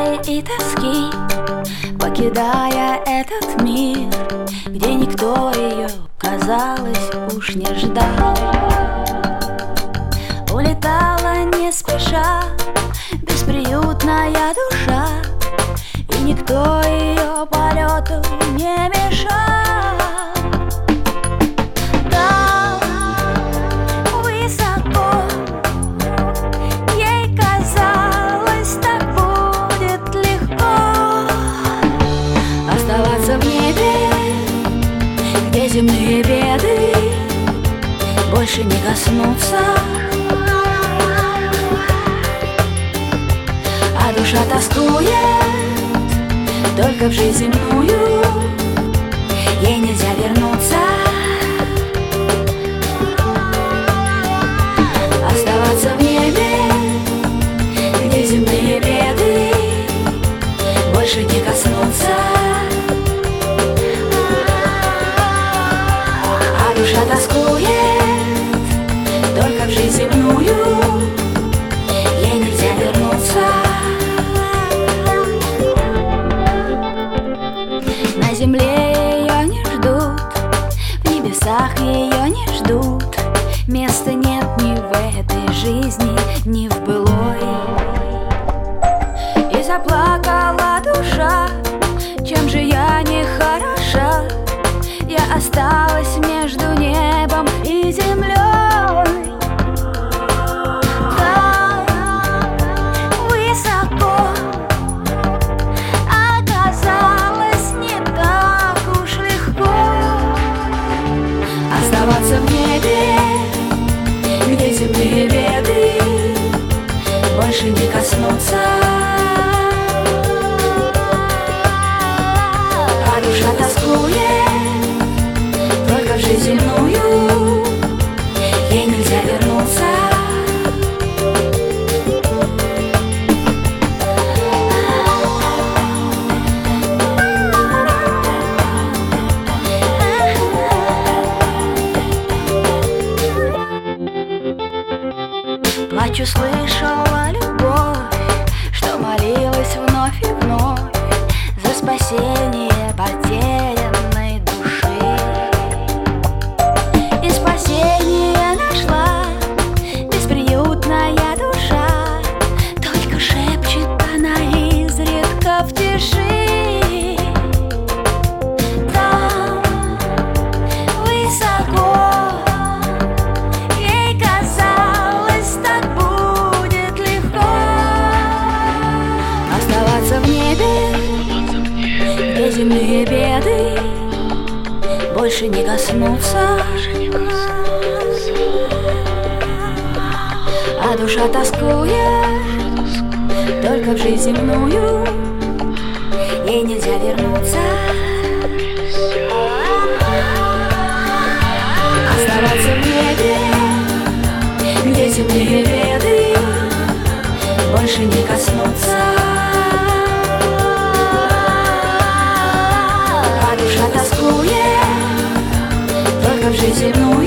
боли и тоски, покидая этот мир, где никто ее, казалось, уж не ждал. Улетала не спеша бесприютная душа, и никто ее полету не мешал. Там, высоко, ей казалось, так будет легко оставаться в небе, где земные беды больше не коснутся. А душа тоскует только в жизнь земную, ей нельзя вернуться. Оставаться в небе, где земные беды больше не коснутся. А душа тоскует только в жизнь земную, ей нельзя вернуться. На земле ее не ждут, в небесах ее не ждут. Места нет ни в этой жизни, ни в былой. И заплакала душа, чем же я не хороша. Я осталась между небом и землей. Оставаться в небе, где земные беды больше не коснутся. А душа тоскует только в жизнь земную, ей нельзя вернуться. Плачу, слышала любовь, что молилась вновь и вновь за спасение потерянной души. И спасение нашла бесприютная душа, только шепчет она изредка в тиши. Там, высоко, в небе, где земные беды больше не коснутся. А душа тоскует только в жизнь земную, ей нельзя вернуться. Оставаться в небе, где земные беды больше не коснутся. Тоскует только в жизнь земную.